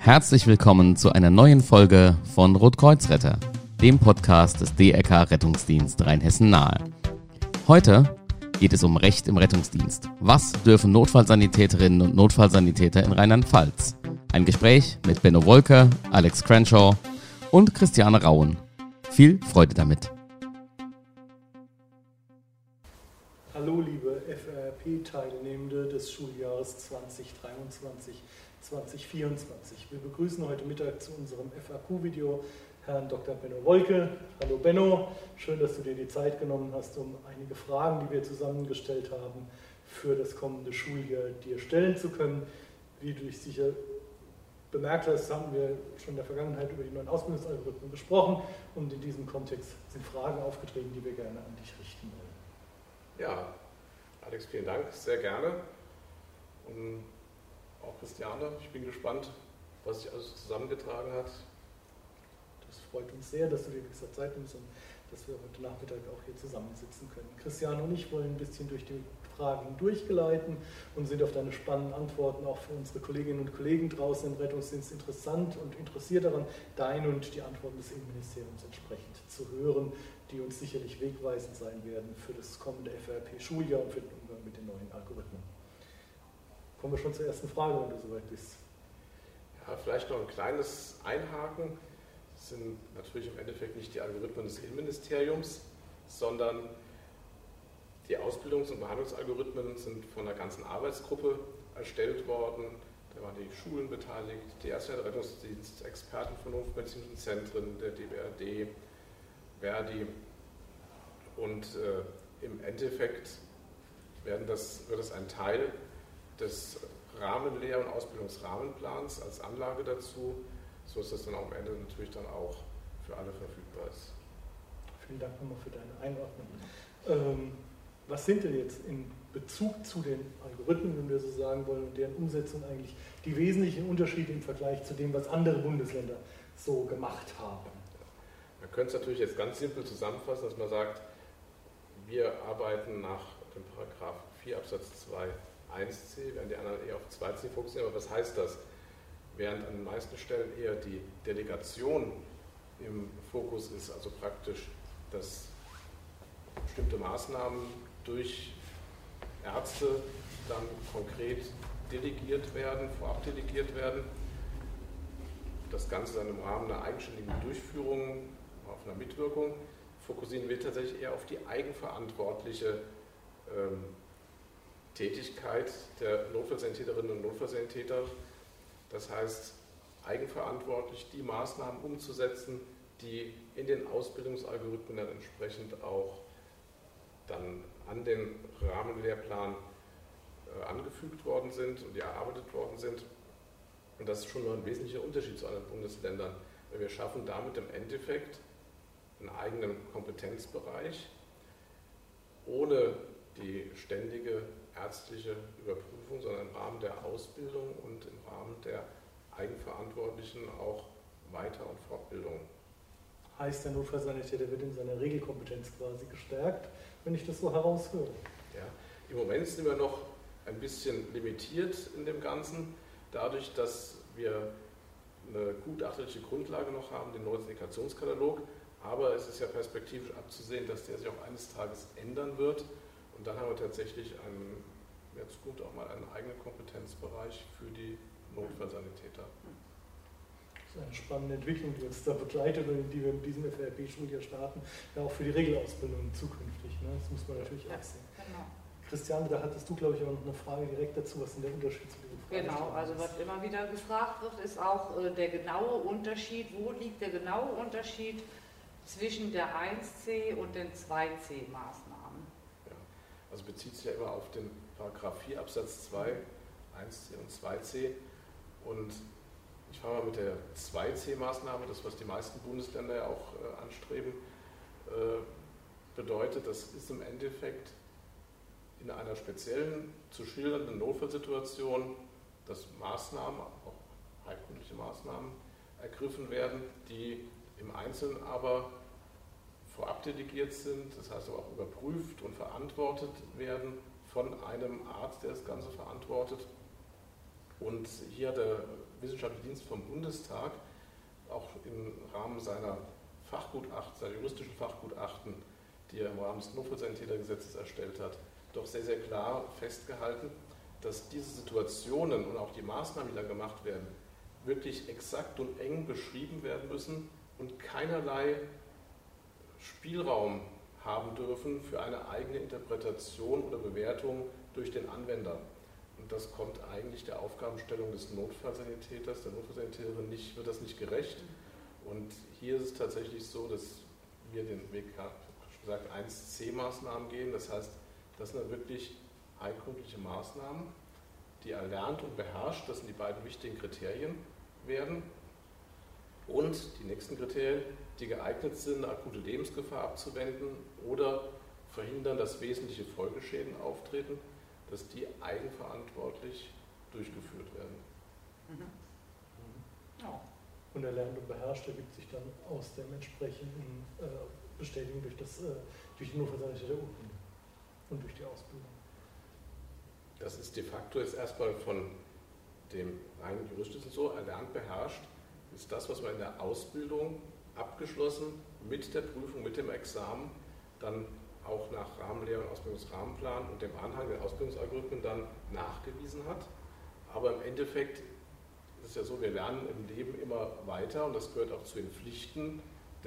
Herzlich willkommen zu einer neuen Folge von Rotkreuzretter, dem Podcast des DRK Rettungsdienst Rheinhessen-Nahe. Heute geht es um Recht im Rettungsdienst. Was dürfen Notfallsanitäterinnen und Notfallsanitäter in Rheinland-Pfalz? Ein Gespräch mit Benno Wolke, Alex Crenshaw und Christiane Rauen. Viel Freude damit. Hallo liebe FRP-Teilnehmende des Schuljahres 2023/2024. Wir begrüßen heute Mittag zu unserem FAQ-Video Herrn Dr. Benno Wolke. Hallo Benno, schön, dass du dir die Zeit genommen hast, um einige Fragen, die wir zusammengestellt haben, für das kommende Schuljahr dir stellen zu können. Wie du dich sicher bemerkt hast, haben wir schon in der Vergangenheit über die neuen Ausbildungsalgorithmen gesprochen und in diesem Kontext sind Fragen aufgetreten, die wir gerne an dich richten wollen. Ja, Alex, vielen Dank, sehr gerne. Und auch Christiane, ich bin gespannt, was sich alles zusammengetragen hat. Das freut uns sehr, dass du dir extra Zeit nimmst und dass wir heute Nachmittag auch hier zusammensitzen können. Christiane und ich wollen ein bisschen durch die Fragen durchgeleiten und sind auf deine spannenden Antworten auch für unsere Kolleginnen und Kollegen draußen im Rettungsdienst interessant und interessiert daran, deine und die Antworten des Innenministeriums entsprechend zu hören, die uns sicherlich wegweisend sein werden für das kommende FRP-Schuljahr und für den Umgang mit den neuen Algorithmen. Kommen wir schon zur ersten Frage, wenn du soweit bist. Ja, vielleicht noch ein kleines Einhaken. Das sind natürlich im Endeffekt nicht die Algorithmen des Innenministeriums, sondern die Ausbildungs- und Behandlungsalgorithmen sind von einer ganzen Arbeitsgruppe erstellt worden. Da waren die Schulen beteiligt, die Erste Rettungsdienst, Experten von notfallmedizinischen Zentren, der DBRD, Verdi. Und im Endeffekt wird das ein Teil des Rahmenlehr- und Ausbildungsrahmenplans als Anlage dazu, sodass das dann am Ende natürlich dann auch für alle verfügbar ist. Vielen Dank nochmal für deine Einordnung. Was sind denn jetzt in Bezug zu den Algorithmen, wenn wir so sagen wollen, und deren Umsetzung eigentlich die wesentlichen Unterschiede im Vergleich zu dem, was andere Bundesländer so gemacht haben? Man könnte es natürlich jetzt ganz simpel zusammenfassen, dass man sagt, wir arbeiten nach dem Paragraph 4 Absatz 2 1c, während die anderen eher auf 2c fokussieren. Aber was heißt das? Während an den meisten Stellen eher die Delegation im Fokus ist, also praktisch, dass bestimmte Maßnahmen durch Ärzte dann konkret delegiert werden, vorab delegiert werden. Das Ganze dann im Rahmen einer eigenständigen Durchführung, auf einer Mitwirkung, fokussieren wir tatsächlich eher auf die eigenverantwortliche Tätigkeit der Notfallsanitäterinnen und Notfallsanitäter. Das heißt, eigenverantwortlich die Maßnahmen umzusetzen, die in den Ausbildungsalgorithmen dann entsprechend auch dann an den Rahmenlehrplan angefügt worden sind und die erarbeitet worden sind. Und das ist schon mal ein wesentlicher Unterschied zu anderen Bundesländern, weil wir schaffen damit im Endeffekt einen eigenen Kompetenzbereich, ohne die ständige ärztliche Überprüfung, sondern im Rahmen der Ausbildung und im Rahmen der Eigenverantwortlichen auch Weiter- und Fortbildung. Heißt, der Notfallsanitäter wird in seiner Regelkompetenz quasi gestärkt, wenn ich das so heraushöre? Ja, im Moment sind wir noch ein bisschen limitiert in dem Ganzen, dadurch, dass wir eine gutachterliche Grundlage noch haben, den neuen Indikationskatalog, aber es ist ja perspektivisch abzusehen, dass der sich auch eines Tages ändern wird und dann haben wir tatsächlich in der Zukunft auch mal einen eigenen Kompetenzbereich für die Notfallsanitäter. Das ist eine spannende Entwicklung, die uns da begleitet und in die wir mit diesem FRP-Schuljahr starten, ja auch für die Regelausbildung zukünftig. Ne? Das muss man natürlich auch sehen. Genau. Christiane, da hattest du, glaube ich, auch noch eine Frage direkt dazu. Was ist denn der Unterschied zu diesem Fragen? Genau, also was immer wieder gefragt wird, ist auch der genaue Unterschied, wo liegt der genaue Unterschied zwischen der 1C und den 2C-Maßnahmen? Ja, also bezieht sich ja immer auf den Paragraph 4 Absatz 2, 1C und 2C. Und ich fange mal mit der 2C-Maßnahme, das was die meisten Bundesländer ja auch anstreben, bedeutet, das ist im Endeffekt in einer speziellen zu schildernden Notfallsituation, dass Maßnahmen, auch heilkundliche Maßnahmen, ergriffen werden, die im Einzelnen aber vorab delegiert sind, das heißt aber auch überprüft und verantwortet werden von einem Arzt, der das Ganze verantwortet. Und hier hat der Wissenschaftliche Dienst vom Bundestag auch im Rahmen seiner juristischen Fachgutachten, die er im Rahmen des Notfallsanitätergesetzes erstellt hat, doch sehr, sehr klar festgehalten, dass diese Situationen und auch die Maßnahmen, die da gemacht werden, wirklich exakt und eng beschrieben werden müssen und keinerlei Spielraum haben dürfen für eine eigene Interpretation oder Bewertung durch den Anwender. Und das kommt eigentlich der Aufgabenstellung des Notfallsanitäters, der Notfallsanitäterin wird das nicht gerecht. Und hier ist es tatsächlich so, dass wir den Weg, ich habe schon gesagt, 1C-Maßnahmen gehen. Das heißt, das sind dann wirklich heilkundliche Maßnahmen, die erlernt und beherrscht, das sind die beiden wichtigen Kriterien werden. Und die nächsten Kriterien, die geeignet sind, akute Lebensgefahr abzuwenden oder verhindern, dass wesentliche Folgeschäden auftreten, dass die eigenverantwortlich durchgeführt werden. Ja. Und erlernt und beherrscht ergibt sich dann aus dem entsprechenden Bestätigung durch die Notfallsanitäter Urkunde und durch die Ausbildung. Das ist de facto jetzt erstmal von dem rein juristischen so, erlernt, beherrscht, ist das, was man in der Ausbildung abgeschlossen mit der Prüfung, mit dem Examen, dann auch nach Rahmenlehre und Ausbildungsrahmenplan und dem Anhang der Ausbildungsalgorithmen dann nachgewiesen hat. Aber im Endeffekt ist es ja so, wir lernen im Leben immer weiter und das gehört auch zu den Pflichten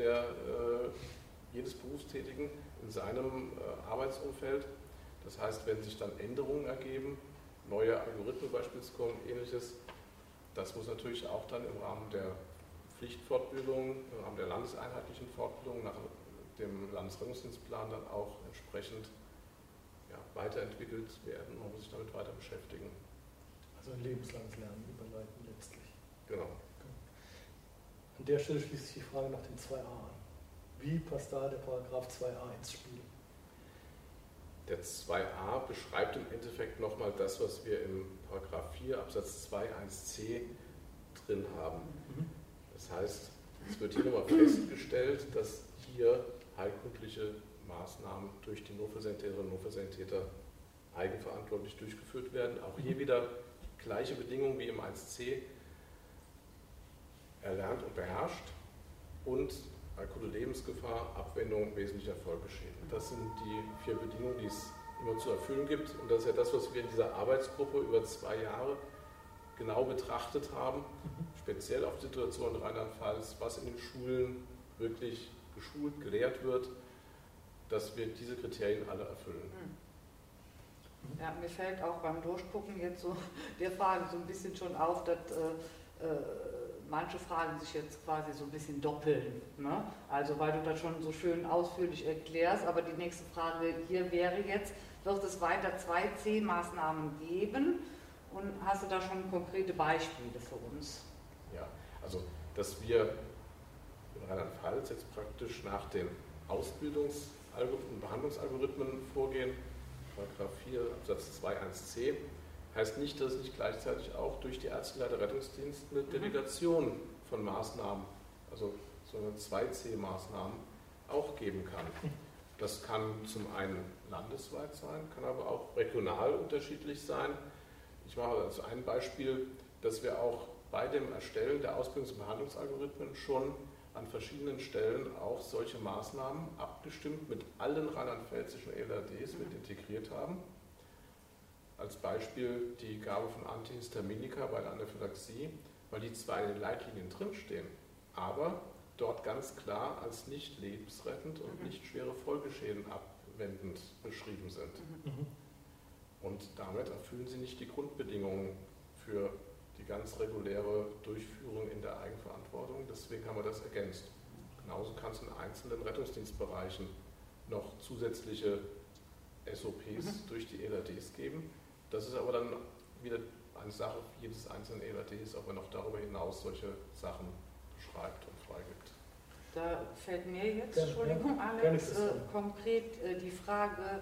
jedes Berufstätigen in seinem Arbeitsumfeld. Das heißt, wenn sich dann Änderungen ergeben, neue Algorithmen beispielsweise kommen, ähnliches, das muss natürlich auch dann im Rahmen der Pflichtfortbildung, im Rahmen der landeseinheitlichen Fortbildung nach dem Landesrettungsdienstplan dann auch entsprechend weiterentwickelt werden. Man muss sich damit weiter beschäftigen. Also ein lebenslanges Lernen überleiten letztlich. Genau. An der Stelle schließt sich die Frage nach dem 2a an. Wie passt da der Paragraph 2a ins Spiel? Der 2a beschreibt im Endeffekt nochmal das, was wir im Paragraph 4 Absatz 2 1c drin haben. Das heißt, es wird hier nochmal festgestellt, dass hier heilkundliche Maßnahmen durch die Notfallsanitäterinnen und Notfallsanitäter eigenverantwortlich durchgeführt werden. Auch hier wieder gleiche Bedingungen wie im 1c, erlernt und beherrscht und akute Lebensgefahr, Abwendung wesentlicher Folgeschäden. Das sind die 4 Bedingungen, die es immer zu erfüllen gibt. Und das ist ja das, was wir in dieser Arbeitsgruppe über 2 Jahre genau betrachtet haben, speziell auf die Situation in Rheinland-Pfalz, was in den Schulen wirklich geschult, gelehrt wird, dass wir diese Kriterien alle erfüllen. Ja, mir fällt auch beim Durchgucken jetzt so der Frage so ein bisschen schon auf, dass manche Fragen sich jetzt quasi so ein bisschen doppeln. Ne? Also weil du das schon so schön ausführlich erklärst, aber die nächste Frage hier wäre jetzt, wird es weiter 2C-Maßnahmen geben und hast du da schon konkrete Beispiele für uns? Ja, also dass wir in Rheinland-Pfalz jetzt praktisch nach den Ausbildungs- und Behandlungsalgorithmen vorgehen, Paragraph 4 Absatz 2 1c, heißt nicht, dass es nicht gleichzeitig auch durch die Ärzteleiter Rettungsdienst eine Delegation von Maßnahmen, also so eine 2C-Maßnahmen, auch geben kann. Das kann zum einen landesweit sein, kann aber auch regional unterschiedlich sein. Ich mache also ein Beispiel, dass wir auch bei dem Erstellen der Ausbildungs- und Behandlungsalgorithmen schon an verschiedenen Stellen auch solche Maßnahmen abgestimmt mit allen rheinland-pfälzischen LADs mit integriert haben. Als Beispiel die Gabe von Antihistaminika bei der Anaphylaxie, weil die zwar in den Leitlinien drinstehen, aber dort ganz klar als nicht lebensrettend und nicht schwere Folgeschäden abwendend beschrieben sind. Und damit erfüllen sie nicht die Grundbedingungen für die ganz reguläre Durchführung in der Eigenverantwortung. Deswegen haben wir das ergänzt. Genauso kann es in einzelnen Rettungsdienstbereichen noch zusätzliche SOPs durch die LADs geben. Das ist aber dann wieder eine Sache jedes einzelnen LADs, ob er noch darüber hinaus solche Sachen beschreibt und freigibt. Da fällt mir jetzt, Entschuldigung Alex, konkret die Frage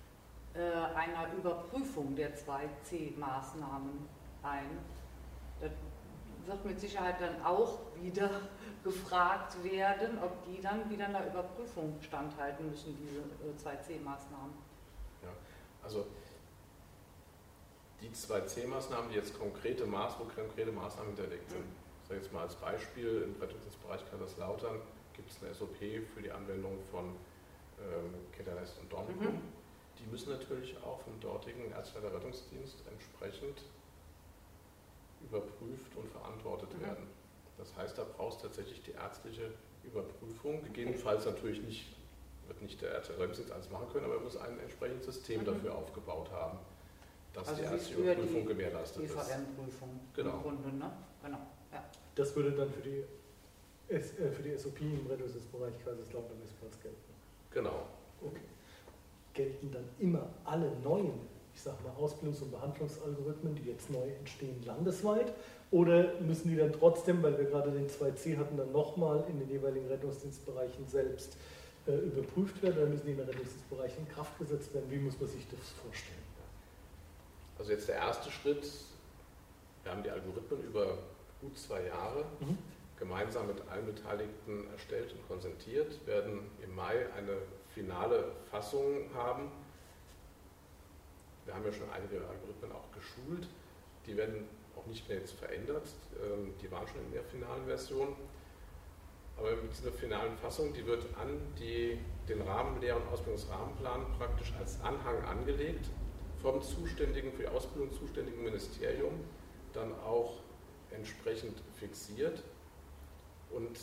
einer Überprüfung der 2C-Maßnahmen ein. Das wird mit Sicherheit dann auch wieder gefragt werden, ob die dann wieder einer Überprüfung standhalten müssen, diese 2C-Maßnahmen. Ja, also die 2C-Maßnahmen, die jetzt konkrete Maßnahmen hinterlegt sind. Ich sage jetzt mal als Beispiel, im Rettungsdienstbereich Kaiserslautern gibt es eine SOP für die Anwendung von Keternest und Dornicum. Die müssen natürlich auch vom dortigen Ärztlicher Rettungsdienst entsprechend überprüft und verantwortet werden. Das heißt, da brauchst du tatsächlich die ärztliche Überprüfung. Gegebenenfalls natürlich wird nicht der Ärztliche Rettungsdienst alles machen können, aber er muss ein entsprechendes System dafür aufgebaut haben, dass also die ärztliche Überprüfung gewährleistet ist. Die VM-Prüfung genau. im Grunde, ne? Genau. Ja. Das würde dann für die SOP im Rettungsdienstbereich Kaiserslautern-Westpfalz gelten. Genau. Okay. Gelten dann immer alle neuen, ich sag mal, Ausbildungs- und Behandlungsalgorithmen, die jetzt neu entstehen, landesweit? Oder müssen die dann trotzdem, weil wir gerade den 2C hatten, dann nochmal in den jeweiligen Rettungsdienstbereichen selbst überprüft werden? Oder müssen die in den Rettungsdienstbereichen in Kraft gesetzt werden? Wie muss man sich das vorstellen? Also jetzt der erste Schritt, wir haben die Algorithmen über gut 2 Jahre gemeinsam mit allen Beteiligten erstellt und konzeptiert, werden im Mai eine finale Fassung haben. Wir haben ja schon einige Algorithmen auch geschult, die werden auch nicht mehr jetzt verändert, die waren schon in der finalen Version. Aber mit dieser finalen Fassung, die wird an den Lehr- und Ausbildungsrahmenplan praktisch als Anhang angelegt, vom für die Ausbildung zuständigen Ministerium, dann auch entsprechend fixiert. Und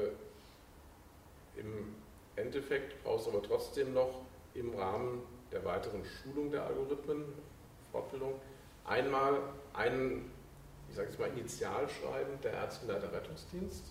im Endeffekt brauchst du aber trotzdem noch im Rahmen der weiteren Schulung der Algorithmen, Fortbildung, einmal ein, ich sage jetzt mal, Initialschreiben der Ärzteleiter Rettungsdienst,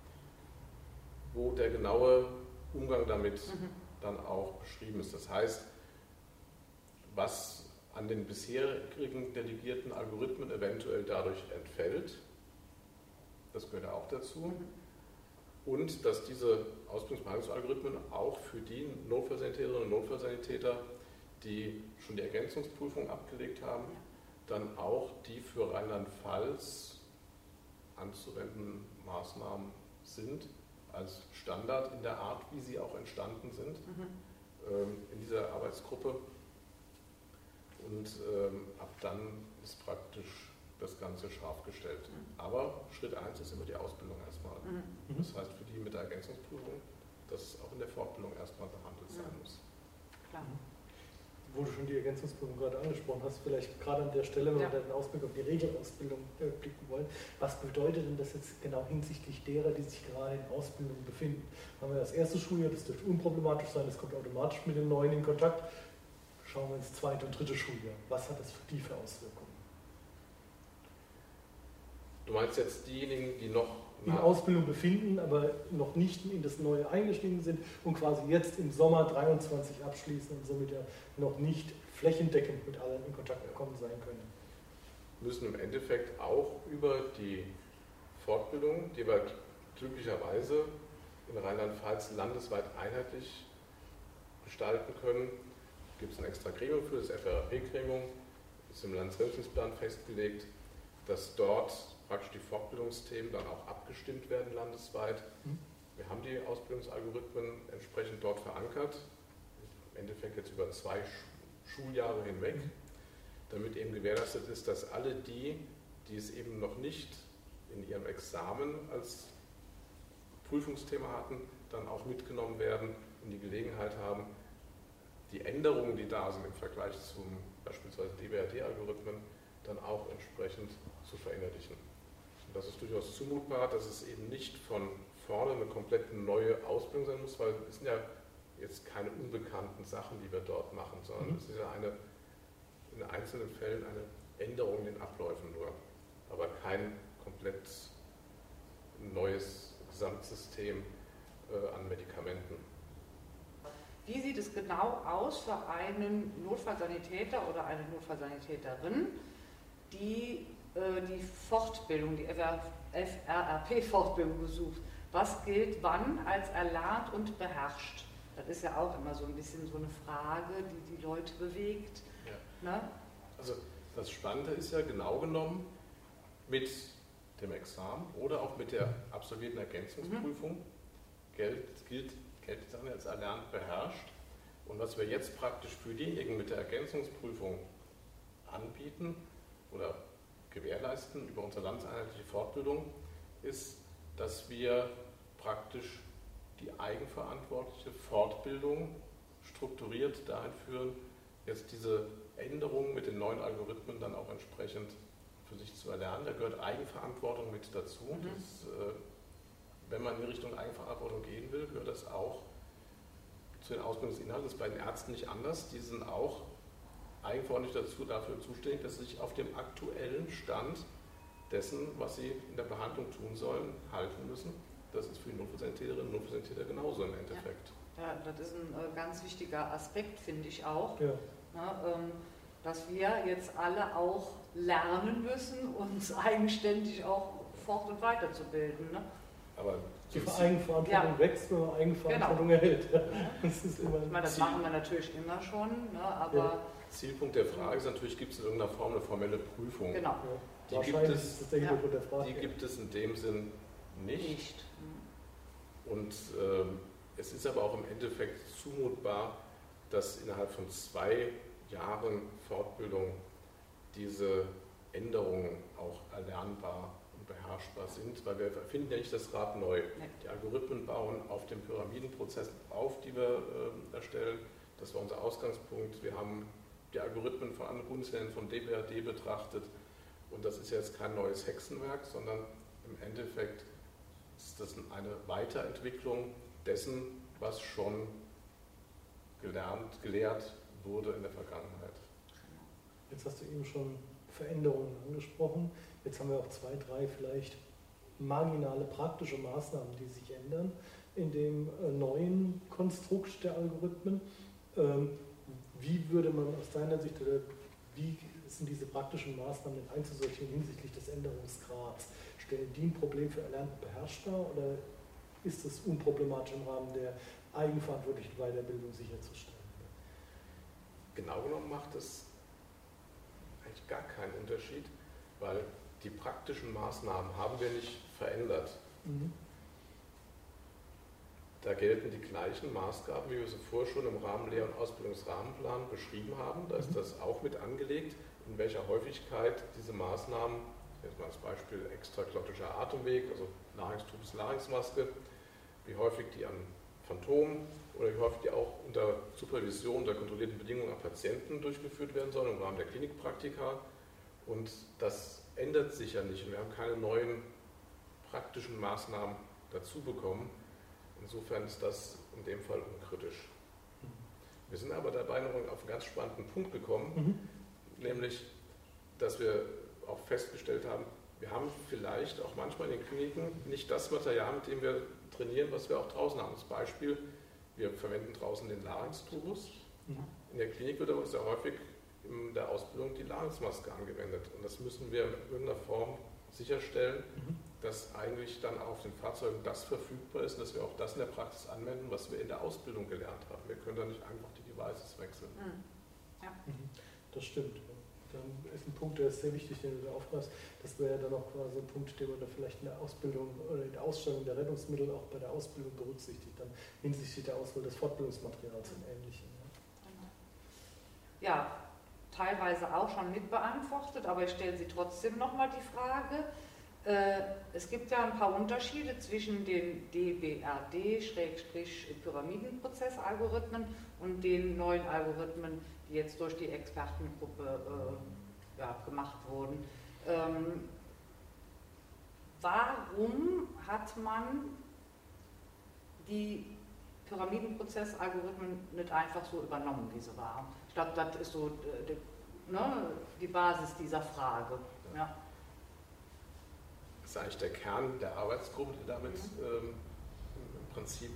wo der genaue Umgang damit dann auch beschrieben ist. Das heißt, was an den bisherigen delegierten Algorithmen eventuell dadurch entfällt, das gehört ja auch dazu. Und dass diese Ausbildungsbehandlungsalgorithmen auch für die Notfallsanitäterinnen und Notfallsanitäter, die schon die Ergänzungsprüfung abgelegt haben, dann auch die für Rheinland-Pfalz anzuwendenden Maßnahmen sind, als Standard in der Art, wie sie auch entstanden sind, in dieser Arbeitsgruppe. Und ab dann ist praktisch das Ganze scharf gestellt. Aber Schritt 1 ist immer die Ausbildung erstmal. Das heißt für die mit der Ergänzungsprüfung, dass auch in der Fortbildung erstmal behandelt sein muss. Klar. Wo du schon die Ergänzungsprüfung gerade angesprochen hast, vielleicht gerade an der Stelle, wenn wir dann Ausbildung auf die Regelausbildung blicken wollen, was bedeutet denn das jetzt genau hinsichtlich derer, die sich gerade in Ausbildung befinden? Haben wir das erste Schuljahr, das dürfte unproblematisch sein, das kommt automatisch mit den Neuen in Kontakt. Schauen wir ins zweite und dritte Schuljahr. Was hat das für die für Auswirkungen? Du meinst jetzt diejenigen, die noch in Ausbildung befinden, aber noch nicht in das Neue eingestiegen sind und quasi jetzt im Sommer 23 abschließen und somit ja noch nicht flächendeckend mit allen in Kontakt gekommen sein können. Müssen im Endeffekt auch über die Fortbildung, die wir glücklicherweise in Rheinland-Pfalz landesweit einheitlich gestalten können, gibt es ein extra Gremium für, das FRAP-Gremium, ist im Landesrettungsdienstplan festgelegt, dass dort praktisch die Fortbildungsthemen dann auch abgestimmt werden landesweit. Wir haben die Ausbildungsalgorithmen entsprechend dort verankert, im Endeffekt jetzt über 2 Schuljahre hinweg, damit eben gewährleistet ist, dass alle die es eben noch nicht in ihrem Examen als Prüfungsthema hatten, dann auch mitgenommen werden und die Gelegenheit haben, die Änderungen, die da sind im Vergleich zum beispielsweise DBRD-Algorithmen, dann auch entsprechend zu verinnerlichen. Und das ist durchaus zumutbar, dass es eben nicht von vorne eine komplett neue Ausbildung sein muss, weil es sind ja jetzt keine unbekannten Sachen, die wir dort machen, sondern es ist ja in einzelnen Fällen eine Änderung in den Abläufen nur, aber kein komplett neues Gesamtsystem an Medikamenten. Wie sieht es genau aus für einen Notfallsanitäter oder eine Notfallsanitäterin, die die Fortbildung, die FRAP-Fortbildung besucht? Was gilt wann als erlernt und beherrscht? Das ist ja auch immer so ein bisschen so eine Frage, die die Leute bewegt. Ja. Ne? Also das Spannende ist ja genau genommen mit dem Examen oder auch mit der absolvierten Ergänzungsprüfung gilt dann als erlernt beherrscht. Und was wir jetzt praktisch für diejenigen mit der Ergänzungsprüfung anbieten oder gewährleisten über unsere landeseinheitliche Fortbildung, ist, dass wir praktisch die eigenverantwortliche Fortbildung strukturiert dahin führen, jetzt diese Änderungen mit den neuen Algorithmen dann auch entsprechend für sich zu erlernen. Da gehört Eigenverantwortung mit dazu. Das, wenn man in Richtung Eigenverantwortung gehen will, gehört das auch zu den Ausbildungsinhalten. Das ist bei den Ärzten nicht anders. Die sind auch eigenverantwortlich dafür zuständig, dass sie sich auf dem aktuellen Stand dessen, was sie in der Behandlung tun sollen, halten müssen. Das ist für die Notfallsanitäterinnen und Notfallsanitäter genauso im Endeffekt. Ja, das ist ein ganz wichtiger Aspekt, finde ich auch. Ja. Dass wir jetzt alle auch lernen müssen, uns eigenständig auch fort- und weiterzubilden. Ne? Aber Die Eigenverantwortung wächst, wenn man Eigenverantwortung erhält. Das ist immer ich meine, das machen wir natürlich immer schon, ne? Aber Zielpunkt der Frage ist natürlich, gibt es in irgendeiner Form eine formelle Prüfung? genau. Ja. Die gibt es in dem Sinn nicht. Und es ist aber auch im Endeffekt zumutbar, dass innerhalb von 2 Jahren Fortbildung diese Änderungen auch erlernbar und beherrschbar sind, weil wir erfinden ja nicht das Rad neu. Nee. Die Algorithmen bauen auf den Pyramidenprozessen auf, die wir erstellen. Das war unser Ausgangspunkt. Wir haben die Algorithmen von anderen Bundesländern, von DBRD betrachtet. Und das ist jetzt kein neues Hexenwerk, sondern im Endeffekt ist das eine Weiterentwicklung dessen, was schon gelehrt wurde in der Vergangenheit. Jetzt hast du eben schon Veränderungen angesprochen. Jetzt haben wir auch 2, 3 vielleicht marginale praktische Maßnahmen, die sich ändern in dem neuen Konstrukt der Algorithmen. Wie würde man aus deiner Sicht, oder wie sind diese praktischen Maßnahmen denn einzusortieren hinsichtlich des Änderungsgrads? Stellen die ein Problem für Erlernten beherrschbar oder ist es unproblematisch im Rahmen der eigenverantwortlichen Weiterbildung sicherzustellen? Genau genommen macht es eigentlich gar keinen Unterschied, weil die praktischen Maßnahmen haben wir nicht verändert. Da gelten die gleichen Maßgaben, wie wir sie vorher schon im Lehr- und Ausbildungsrahmenplan beschrieben haben. Da ist das auch mit angelegt, in welcher Häufigkeit diese Maßnahmen, jetzt mal als Beispiel extraglottischer Atemweg, also Larynxtubus, Larynxmaske, wie häufig die an Phantomen oder wie häufig die auch unter Supervision, unter kontrollierten Bedingungen an Patienten durchgeführt werden sollen im Rahmen der Klinikpraktika. Und das ändert sich ja nicht. Und wir haben keine neuen praktischen Maßnahmen dazu bekommen. Insofern ist das in dem Fall unkritisch. Wir sind aber dabei noch auf einen ganz spannenden Punkt gekommen, nämlich, dass wir auch festgestellt haben, wir haben vielleicht auch manchmal in den Kliniken nicht das Material, mit dem wir trainieren, was wir auch draußen haben. Das Beispiel, wir verwenden draußen den Larynxtubus. In der Klinik wird aber sehr häufig in der Ausbildung die Larynxmaske angewendet. Und das müssen wir in irgendeiner Form sicherstellen, dass eigentlich dann auf den Fahrzeugen das verfügbar ist und dass wir auch das in der Praxis anwenden, was wir in der Ausbildung gelernt haben. Wir können da nicht einfach die Devices wechseln. Ja. Das stimmt. Dann ist ein Punkt, der ist sehr wichtig, den du da aufgreifst. Das wäre dann auch quasi ein Punkt, den man da vielleicht in der Ausbildung oder in der Ausstellung der Rettungsmittel auch bei der Ausbildung berücksichtigt, dann hinsichtlich der Auswahl des Fortbildungsmaterials und Ähnlichem. Ja, teilweise auch schon mit beantwortet, aber ich stelle sie trotzdem nochmal die Frage. Es gibt ja ein paar Unterschiede zwischen den DBRD-Pyramidenprozessalgorithmen und den neuen Algorithmen, die jetzt durch die Expertengruppe gemacht wurden. Warum hat man die Pyramidenprozessalgorithmen nicht einfach so übernommen, wie sie waren? Ich glaube, das ist so die Basis dieser Frage. Ja. Das ist eigentlich der Kern der Arbeitsgruppe, die damit im Prinzip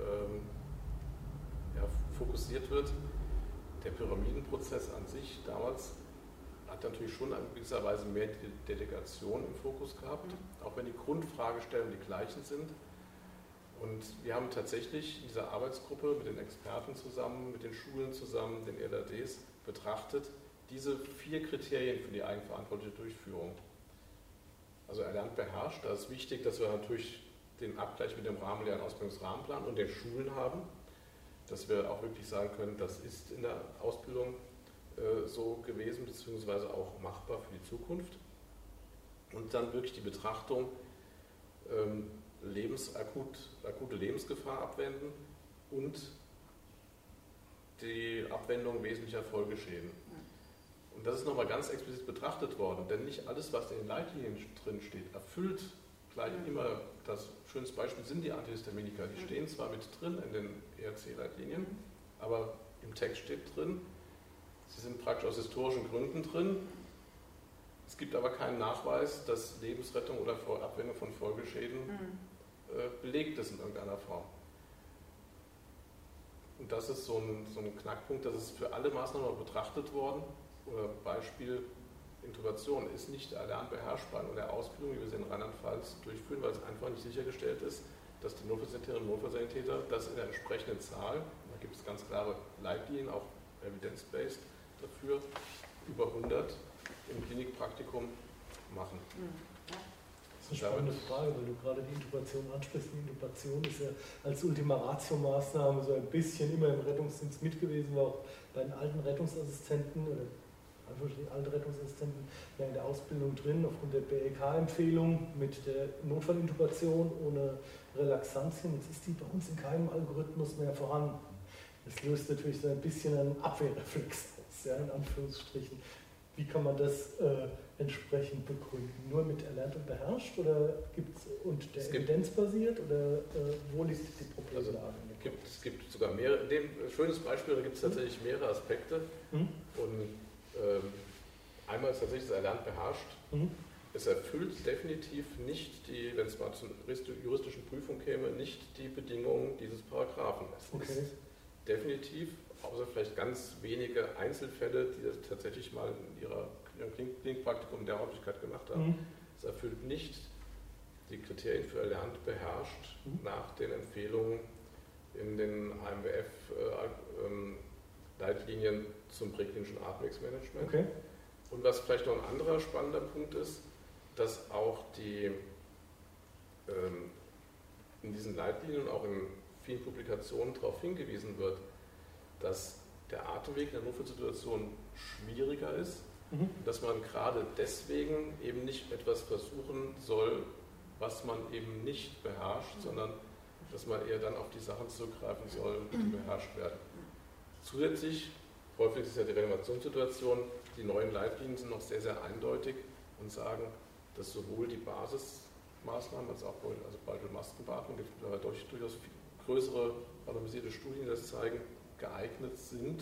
fokussiert wird. Der Pyramidenprozess an sich damals hat natürlich schon in gewisser Weise mehr Delegation im Fokus gehabt, auch wenn die Grundfragestellungen die gleichen sind. Und wir haben tatsächlich in dieser Arbeitsgruppe mit den Experten zusammen, mit den Schulen zusammen, den LADs betrachtet, diese 4 Kriterien für die eigenverantwortliche Durchführung. Also erlernt beherrscht, da ist wichtig, dass wir natürlich den Abgleich mit dem Lehr- und Ausbildungsrahmenplan und den Schulen haben, dass wir auch wirklich sagen können, das ist in der Ausbildung so gewesen, beziehungsweise auch machbar für die Zukunft. Und dann wirklich die Betrachtung, akute Lebensgefahr abwenden und die Abwendung wesentlicher Folgeschäden. Und das ist nochmal ganz explizit betrachtet worden, denn nicht alles, was in den Leitlinien drin steht, erfüllt gleich immer. Das schönes Beispiel sind die Antihistaminika. Die stehen zwar mit drin in den ERC-Leitlinien, aber im Text steht drin, sie sind praktisch aus historischen Gründen drin. Es gibt aber keinen Nachweis, dass Lebensrettung oder Abwendung von Folgeschäden belegt ist in irgendeiner Form. Und das ist so ein Knackpunkt, das ist für alle Maßnahmen betrachtet worden. Oder Beispiel Intubation ist nicht erlernt beherrschbar in der Ausbildung, wie wir sie in Rheinland-Pfalz durchführen, weil es einfach nicht sichergestellt ist, dass die Notfallsanitäterinnen und Notfallsanitäter das in der entsprechenden Zahl, da gibt es ganz klare Leitlinien, auch evidence-based dafür, über 100 im Klinikpraktikum machen. Das ist eine spannende Frage, weil du gerade die Intubation ansprichst. Die Intubation ist ja als Ultima Ratio-Maßnahme so ein bisschen immer im Rettungsdienst mit gewesen, war auch bei den alten Rettungsassistenten oder alte Rettungsassistenten ja in der Ausbildung drin, aufgrund der BEK-Empfehlung mit der Notfallintubation ohne Relaxantien. Jetzt ist die bei uns in keinem Algorithmus mehr vorhanden. Das löst natürlich so ein bisschen einen Abwehrreflex aus, ja, in Anführungsstrichen. Wie kann man das entsprechend begründen? Nur mit erlernt und beherrscht oder gibt's und der Evidenz basiert oder wo liegt die Problemlage? Also es gibt sogar mehrere, in dem schönes Beispiel, da gibt es tatsächlich mehrere Aspekte. Und einmal ist tatsächlich das erlernt beherrscht. Es erfüllt definitiv nicht die, wenn es mal zur juristischen Prüfung käme, nicht die Bedingungen dieses Paragraphen. Es ist definitiv, außer vielleicht ganz wenige Einzelfälle, die das tatsächlich mal in ihrem Klinikpraktikum der Häufigkeit gemacht haben. Es erfüllt nicht die Kriterien für erlernt beherrscht nach den Empfehlungen in den AMBF-Leitlinien zum präklinischen Atemwegsmanagement. Okay. Und was vielleicht noch ein anderer spannender Punkt ist, dass auch in diesen Leitlinien und auch in vielen Publikationen darauf hingewiesen wird, dass der Atemweg in der Notfallsituation schwieriger ist, dass man gerade deswegen eben nicht etwas versuchen soll, was man eben nicht beherrscht, sondern dass man eher dann auf die Sachen zurückgreifen soll, die beherrscht werden. Zusätzlich, häufig ist ja die Reanimationssituation, die neuen Leitlinien sind noch sehr, sehr eindeutig und sagen, dass sowohl die Basismaßnahmen als auch beispielsweise Maskenbeatmung, gibt aber durchaus größere randomisierte Studien, die das zeigen, geeignet sind,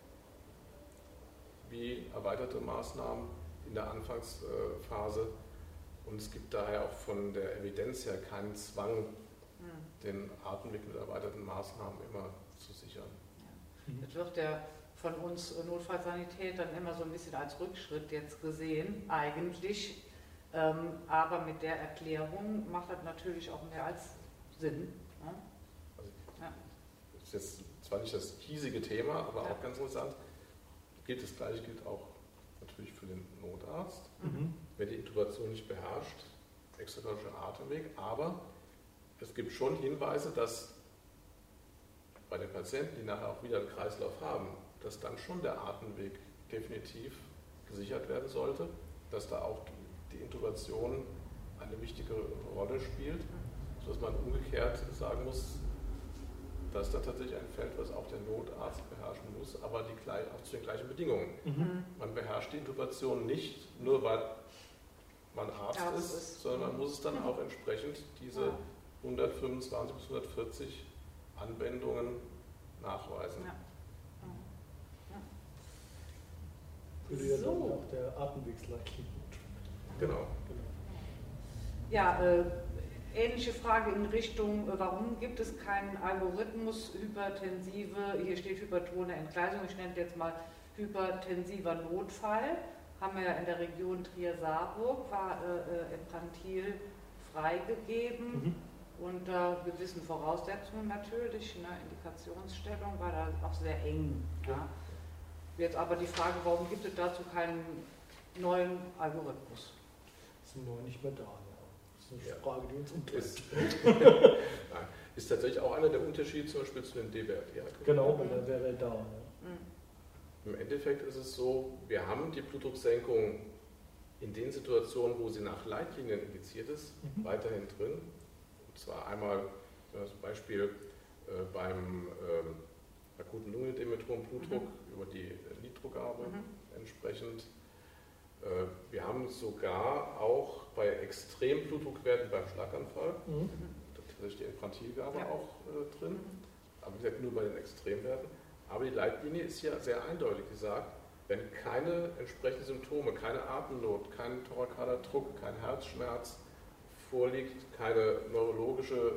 wie erweiterte Maßnahmen in der Anfangsphase. Und es gibt daher auch von der Evidenz her keinen Zwang, den Atemweg mit erweiterten Maßnahmen immer zu sichern. Das wird ja von uns Notfallsanitätern immer so ein bisschen als Rückschritt jetzt gesehen, eigentlich. Aber mit der Erklärung macht das natürlich auch mehr als Sinn. Ne? Das ist jetzt zwar nicht das hiesige Thema, aber auch ganz interessant. Das Gleiche gilt auch natürlich für den Notarzt. Wer die Intubation nicht beherrscht, extrakordischer Atemweg, aber es gibt schon Hinweise, dass bei den Patienten, die nachher auch wieder einen Kreislauf haben, dass dann schon der Atemweg definitiv gesichert werden sollte, dass da auch die Intubation eine wichtige Rolle spielt, sodass man umgekehrt sagen muss, das ist dann tatsächlich ein Feld, was auch der Notarzt beherrschen muss, aber auch zu den gleichen Bedingungen. Man beherrscht die Intubation nicht nur, weil man Arzt ist, sondern man muss es dann auch entsprechend diese 125 bis 140 Anwendungen nachweisen. Würde ja dann auch der Atemwegsleitlinie. Genau. Ja, ähnliche Frage in Richtung, warum gibt es keinen Algorithmus hypertensive, hier steht hypertone Entgleisung, ich nenne jetzt mal hypertensiver Notfall, haben wir ja in der Region Trier-Saarburg, war Eprantil freigegeben, unter gewissen Voraussetzungen natürlich, ne, Indikationsstellung war da auch sehr eng. Ja. Jetzt aber die Frage, warum gibt es dazu keinen neuen Algorithmus? Sind neu nicht mehr da. Das ist eine Frage, die uns umtreibt. Ist tatsächlich auch einer der Unterschiede zum Beispiel zu den DBRD. Genau, weil da wäre er da. Ja. Im Endeffekt ist es so, wir haben die Blutdrucksenkung in den Situationen, wo sie nach Leitlinien indiziert ist, weiterhin drin. Und zwar einmal das Beispiel beim akuten Lungenödem mit hohem Blutdruck über die Lidstrupgabe entsprechend. Wir haben sogar auch bei extremen Blutdruckwerten beim Schlaganfall, da ist die Infantilgabe auch drin, aber wie gesagt nur bei den Extremwerten. Aber die Leitlinie ist ja sehr eindeutig, die sagt, wenn keine entsprechenden Symptome, keine Atemnot, kein thoracaler Druck, kein Herzschmerz vorliegt, keine neurologische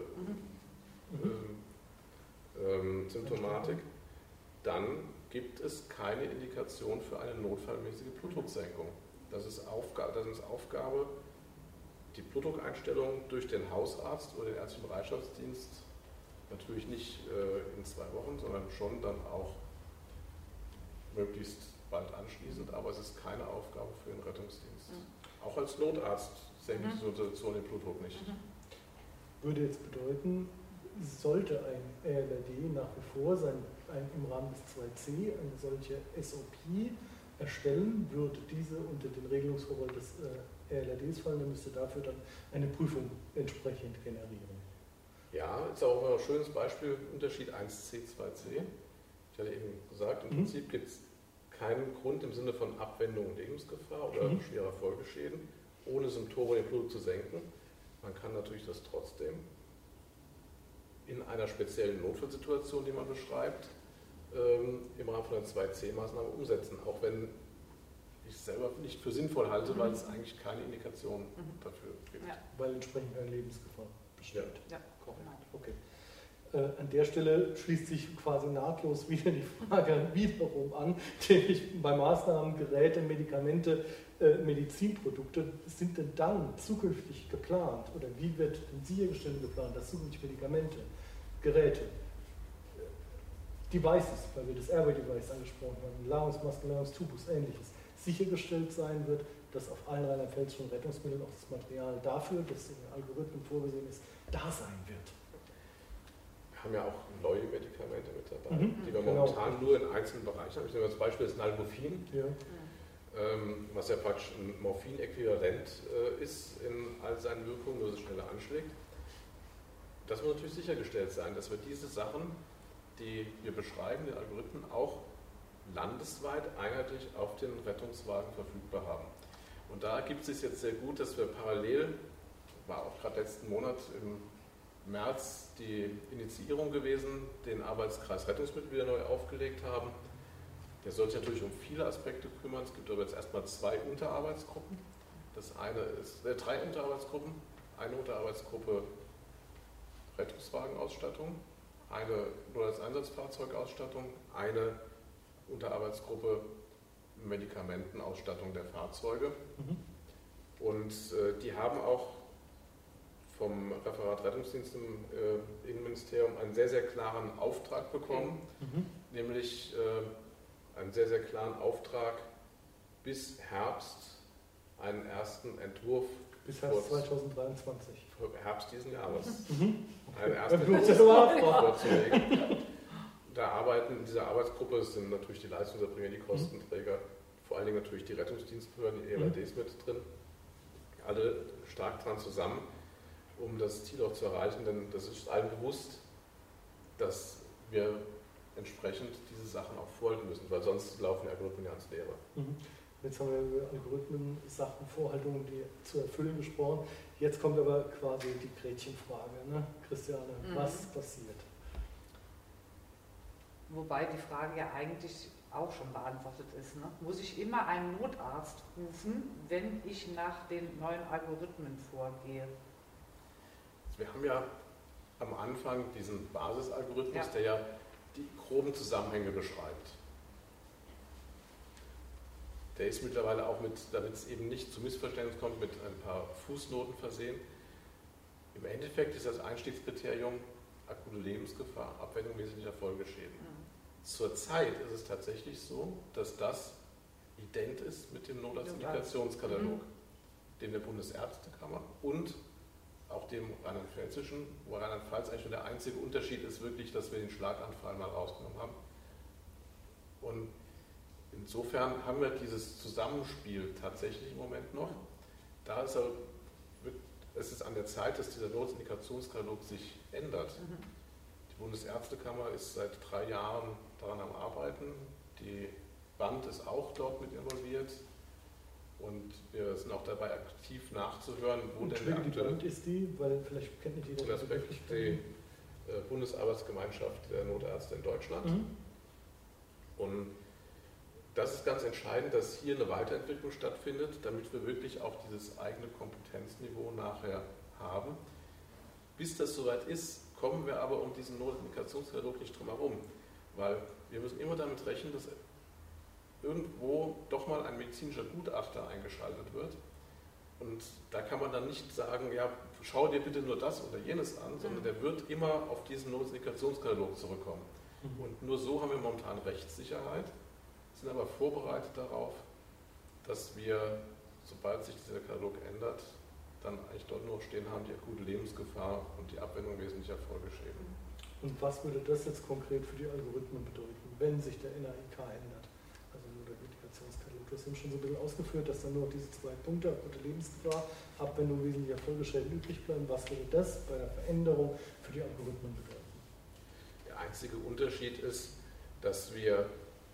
Symptomatik, dann gibt es keine Indikation für eine notfallmäßige Blutdrucksenkung. Das ist Aufgabe, die Blutdruckeinstellung durch den Hausarzt oder den ärztlichen Bereitschaftsdienst, natürlich nicht in 2 Wochen, sondern schon dann auch möglichst bald anschließend, aber es ist keine Aufgabe für den Rettungsdienst. Auch als Notarzt senkt die Situation den Blutdruck nicht. Würde jetzt bedeuten, sollte ein RLRD nach wie vor im Rahmen des 2c eine solche SOP erstellen, würde diese unter den Regelungsverband des RLRDs fallen, dann müsste dafür dann eine Prüfung entsprechend generieren. Ja, ist auch ein schönes Beispiel, Unterschied 1c, 2c. Ich hatte eben gesagt, im Prinzip gibt es keinen Grund im Sinne von Abwendung und Lebensgefahr oder schwerer Folgeschäden, ohne Symptome den Blutdruck zu senken. Man kann natürlich das trotzdem in einer speziellen Notfallsituation, die man beschreibt, im Rahmen von einer 2c-Maßnahme umsetzen, auch wenn ich es selber nicht für sinnvoll halte, weil es eigentlich keine Indikation dafür gibt. Ja. Weil entsprechend eine Lebensgefahr besteht. Ja. Okay. An der Stelle schließt sich quasi nahtlos wieder die Frage wiederum an, nämlich bei Maßnahmen, Geräte, Medikamente, Medizinprodukte, sind denn dann zukünftig geplant oder wie wird denn sichergestellt geplant, dass zukünftig Medikamente, Geräte, Devices, weil wir das Airway-Device angesprochen haben, Nahrungsmasken, Nahrungstubus, ähnliches, sichergestellt sein wird, dass auf allen rheinland-pfälzischen Rettungsmitteln auch das Material dafür, das in den Algorithmen vorgesehen ist, da sein wird. Wir haben ja auch neue Medikamente mit dabei, die wir momentan nur in einzelnen Bereichen haben. Ich nehme das Beispiel des Nalbuphine, was ja praktisch ein Morphin-Äquivalent ist in all seinen Wirkungen, nur dass es schneller anschlägt. Das muss natürlich sichergestellt sein, dass wir diese Sachen, die wir beschreiben, die Algorithmen, auch landesweit einheitlich auf den Rettungswagen verfügbar haben. Und da gibt es jetzt sehr gut, dass wir parallel, war auch gerade letzten Monat im März die Initiierung gewesen, den Arbeitskreis Rettungsmittel wieder neu aufgelegt haben. Der soll sich natürlich um viele Aspekte kümmern. Es gibt aber jetzt erstmal 2 Unterarbeitsgruppen. Das eine ist 3 Unterarbeitsgruppen. Eine Unterarbeitsgruppe Rettungswagenausstattung, eine Notarzteinsatzfahrzeugausstattung, eine Unterarbeitsgruppe Medikamentenausstattung der Fahrzeuge. Und die haben auch vom Referat Rettungsdienst im Innenministerium einen sehr, sehr klaren Auftrag bekommen, nämlich einen sehr, sehr klaren Auftrag, bis Herbst einen ersten Entwurf bis Herbst 2023. Herbst diesen Jahres. Einen ersten Entwurf vorzulegen. Da arbeiten in dieser Arbeitsgruppe sind natürlich die Leistungserbringer, die Kostenträger, vor allen Dingen natürlich die Rettungsdienstbehörden, die ELADs mit drin, alle stark dran zusammen, um das Ziel auch zu erreichen, denn das ist allen bewusst, dass wir entsprechend diese Sachen auch vorhalten müssen, weil sonst laufen die Algorithmen ja ans Leere. Jetzt haben wir über Algorithmen, Sachen, Vorhaltungen, die zu erfüllen gesprochen. Jetzt kommt aber quasi die Gretchenfrage, ne? Christiane, was passiert? Wobei die Frage ja eigentlich auch schon beantwortet ist. Ne? Muss ich immer einen Notarzt rufen, wenn ich nach den neuen Algorithmen vorgehe? Wir haben ja am Anfang diesen Basisalgorithmus, der ja die groben Zusammenhänge beschreibt. Der ist mittlerweile auch damit es eben nicht zu Missverständnissen kommt, mit ein paar Fußnoten versehen. Im Endeffekt ist das Einstiegskriterium akute Lebensgefahr, Abwendung wesentlicher Folgeschäden. Zurzeit ist es tatsächlich so, dass das ident ist mit dem Notarztindikationskatalog, dem der Bundesärztekammer und auch dem rheinland-pfälzischen, wo Rheinland-Pfalz eigentlich nur der einzige Unterschied ist wirklich, dass wir den Schlaganfall mal rausgenommen haben. Und Insofern haben wir dieses Zusammenspiel tatsächlich im Moment noch. Da ist es ist an der Zeit, dass dieser Notindikationskatalog sich ändert. Die Bundesärztekammer ist seit 3 Jahren daran am Arbeiten. Die BAND ist auch dort mit involviert. Und wir sind auch dabei, aktiv nachzuhören, wo denn der aktuelle... Die BAND ist die, weil vielleicht kennt nicht jeder... Die Bundesarbeitsgemeinschaft der Notärzte in Deutschland. Und das ist ganz entscheidend, dass hier eine Weiterentwicklung stattfindet, damit wir wirklich auch dieses eigene Kompetenzniveau nachher haben. Bis das soweit ist, kommen wir aber um diesen Notindikationskatalog nicht drum herum, weil wir müssen immer damit rechnen, dass irgendwo doch mal ein medizinischer Gutachter eingeschaltet wird. Und da kann man dann nicht sagen, ja, schau dir bitte nur das oder jenes an, sondern der wird immer auf diesen Notindikationskatalog zurückkommen. Und nur so haben wir momentan Rechtssicherheit, sind aber vorbereitet darauf, dass wir, sobald sich dieser Katalog ändert, dann eigentlich dort nur stehen haben, die akute Lebensgefahr und die Abwendung wesentlicher Folgeschäden. Und was würde das jetzt konkret für die Algorithmen bedeuten, wenn sich der NAIK ändert? Also nur der Indikationskatalog. Du hast eben schon so ein bisschen ausgeführt, dass dann nur diese 2 Punkte, akute Lebensgefahr, Abwendung wesentlicher Folgeschäden übrig bleiben. Was würde das bei der Veränderung für die Algorithmen bedeuten? Der einzige Unterschied ist, dass wir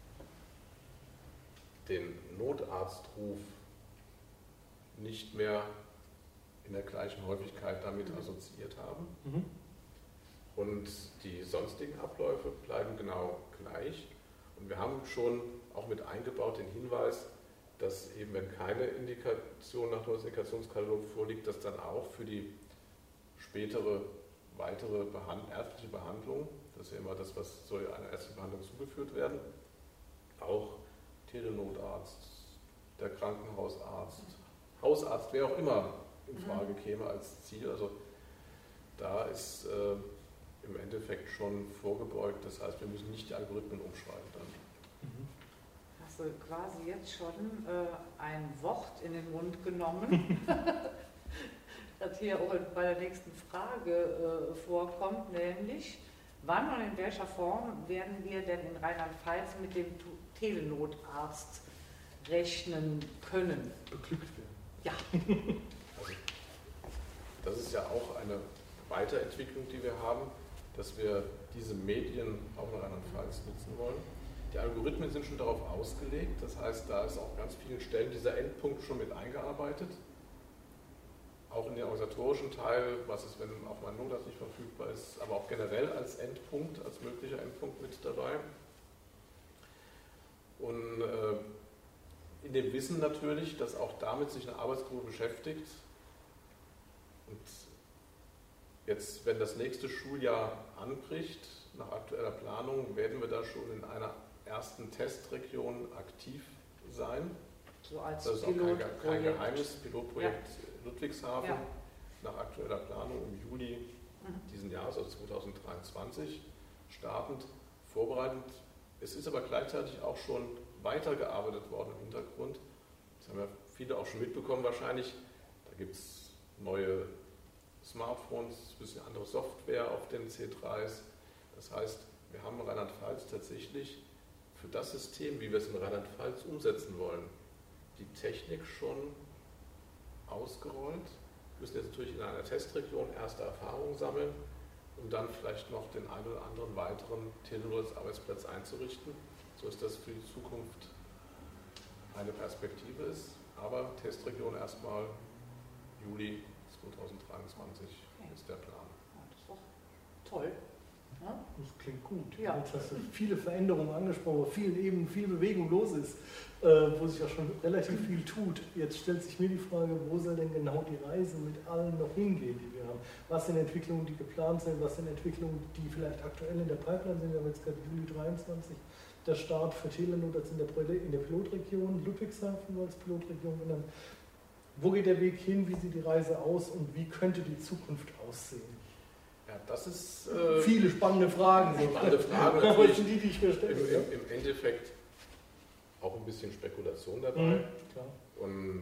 den Notarztruf nicht mehr in der gleichen Häufigkeit damit assoziiert haben. Und die sonstigen Abläufe bleiben genau gleich. Und wir haben schon auch mit eingebaut den Hinweis, dass eben, wenn keine Indikation nach Notindikationskatalog vorliegt, dass dann auch für die spätere weitere ärztliche Behandlung, das ist ja immer das, was soll einer ärztlichen Behandlung zugeführt werden, auch Telenotarzt, der Krankenhausarzt, Hausarzt, wer auch immer in Frage käme als Ziel. Also da ist im Endeffekt schon vorgebeugt, das heißt, wir müssen nicht die Algorithmen umschreiben dann. Hast du quasi jetzt schon ein Wort in den Mund genommen, das hier auch bei der nächsten Frage vorkommt, nämlich, wann und in welcher Form werden wir denn in Rheinland-Pfalz mit dem Telenotarzt rechnen können? Beglückt werden. Ja. Also, das ist ja auch eine Weiterentwicklung, die wir haben, dass wir diese Medien auch in Rheinland-Pfalz nutzen wollen. Die Algorithmen sind schon darauf ausgelegt, das heißt, da ist auch ganz vielen Stellen dieser Endpunkt schon mit eingearbeitet. Auch in den organisatorischen Teil, was ist, wenn auch mal ein Notarzt nicht verfügbar ist, aber auch generell als Endpunkt, als möglicher Endpunkt mit dabei. Und in dem Wissen natürlich, dass auch damit sich eine Arbeitsgruppe beschäftigt. Und jetzt, wenn das nächste Schuljahr anbricht, nach aktueller Planung, werden wir da schon in einer ersten Testregion aktiv sein. So als das ist auch kein geheimes Pilotprojekt Ludwigshafen, nach aktueller Planung im Juli diesen Jahres, also 2023, startend, vorbereitend. Es ist aber gleichzeitig auch schon weitergearbeitet worden im Hintergrund. Das haben ja viele auch schon mitbekommen wahrscheinlich. Da gibt es neue Smartphones, ein bisschen andere Software auf den C3s. Das heißt, wir haben in Rheinland-Pfalz tatsächlich für das System, wie wir es in Rheinland-Pfalz umsetzen wollen, die Technik schon ausgerollt. Wir müssen jetzt natürlich in einer Testregion erste Erfahrungen sammeln, um dann vielleicht noch den einen oder anderen weiteren Telenotarzt-Arbeitsplatz einzurichten, sodass das für die Zukunft eine Perspektive ist. Aber Testregion erstmal Juli 2023 ist der Plan. Ja, das ist doch toll. Ja? Das klingt gut. Ja. Jetzt hast du viele Veränderungen angesprochen, auf vielen Ebenen viel Bewegung los ist, wo sich ja schon relativ viel tut. Jetzt stellt sich mir die Frage, wo soll denn genau die Reise mit allen noch hingehen, die wir haben? Was sind Entwicklungen, die geplant sind? Was sind Entwicklungen, die vielleicht aktuell in der Pipeline sind? Wir haben jetzt gerade Juli 23, der Start für Telenotarzt in der Pilotregion, Ludwigshafen als Pilotregion genannt. Wo geht der Weg hin? Wie sieht die Reise aus? Und wie könnte die Zukunft aussehen? Ja, das ist viele spannende Fragen. Spannende Fragen, natürlich die ich mir stelle. Im Endeffekt auch ein bisschen Spekulation dabei. Klar. Und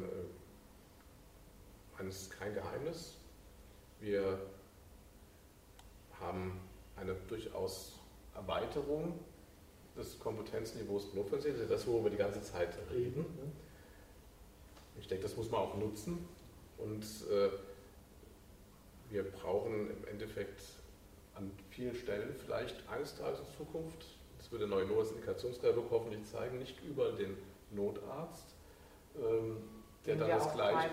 es ist kein Geheimnis. Wir haben eine durchaus Erweiterung des Kompetenzniveaus Notfallsanitäter, das, worüber wir die ganze Zeit reden. Ich denke, das muss man auch nutzen und wir brauchen im Endeffekt an vielen Stellen vielleicht eines Tages in Zukunft, das wird der neue Notfallindikationsdialog hoffentlich zeigen, nicht überall den Notarzt, der dann das Gleiche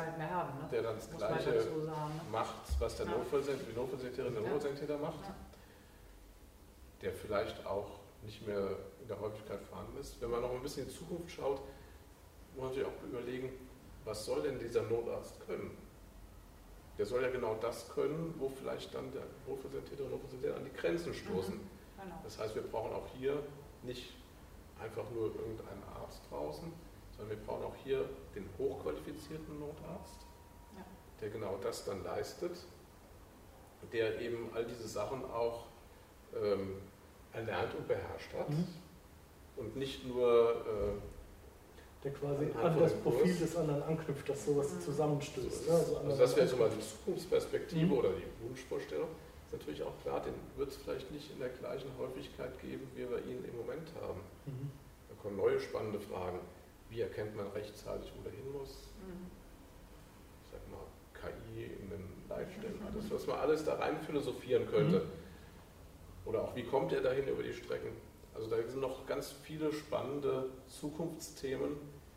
macht, was der die Notfallsanitäterin der Notfallsanitäter macht, der vielleicht auch nicht mehr in der Häufigkeit vorhanden ist. Wenn man noch ein bisschen in die Zukunft schaut, muss man sich auch überlegen, was soll denn dieser Notarzt können? Der soll ja genau das können, wo vielleicht dann der Notfallsanitäter und Notfallsanitäter an die Grenzen stoßen. Genau. Das heißt, wir brauchen auch hier nicht einfach nur irgendeinen Arzt draußen, sondern wir brauchen auch hier den hochqualifizierten Notarzt, der genau das dann leistet, der eben all diese Sachen auch erlernt und beherrscht hat und nicht nur der quasi an das Profil des anderen anknüpft, dass sowas zusammenstößt. Also das wäre so mal die Zukunftsperspektive oder die Wunschvorstellung. Ist natürlich auch klar, den wird es vielleicht nicht in der gleichen Häufigkeit geben, wie wir ihn im Moment haben. Da kommen neue spannende Fragen. Wie erkennt man rechtzeitig, wo der hin muss? Ich sag mal, KI in den Leitstellen, das, was man alles da rein philosophieren könnte. Oder auch, wie kommt er dahin über die Strecken? Also da sind noch ganz viele spannende Zukunftsthemen.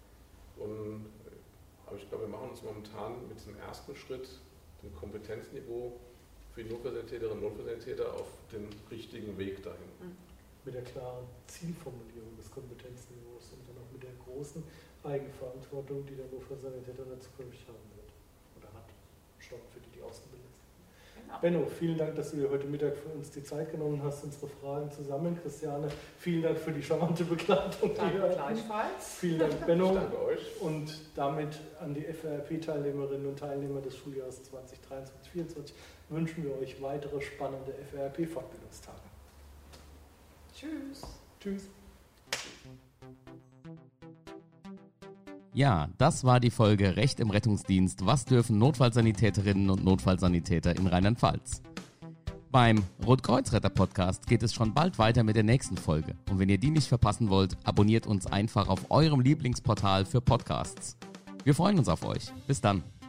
Aber ich glaube, wir machen uns momentan mit diesem ersten Schritt, dem Kompetenzniveau für die Notfallsanitäterinnen und Notfallsanitäter, auf den richtigen Weg dahin. Mit der klaren Zielformulierung des Kompetenzniveaus und dann auch mit der großen Eigenverantwortung, die der Notfallsanitäter in der Zukunft haben wird oder hat, schon für die Außenbildung. Benno, vielen Dank, dass du dir heute Mittag für uns die Zeit genommen hast, unsere Fragen zu sammeln. Christiane, vielen Dank für die charmante Begleitung. Danke gleichfalls. Vielen Dank, Benno. Ich danke euch. Und damit an die FRP-Teilnehmerinnen und Teilnehmer des Schuljahres 2023/24 wünschen wir euch weitere spannende FRP-Fortbildungstage. Tschüss. Tschüss. Ja, das war die Folge Recht im Rettungsdienst. Was dürfen Notfallsanitäterinnen und Notfallsanitäter in Rheinland-Pfalz? Beim Rotkreuzretter-Podcast geht es schon bald weiter mit der nächsten Folge. Und wenn ihr die nicht verpassen wollt, abonniert uns einfach auf eurem Lieblingsportal für Podcasts. Wir freuen uns auf euch. Bis dann.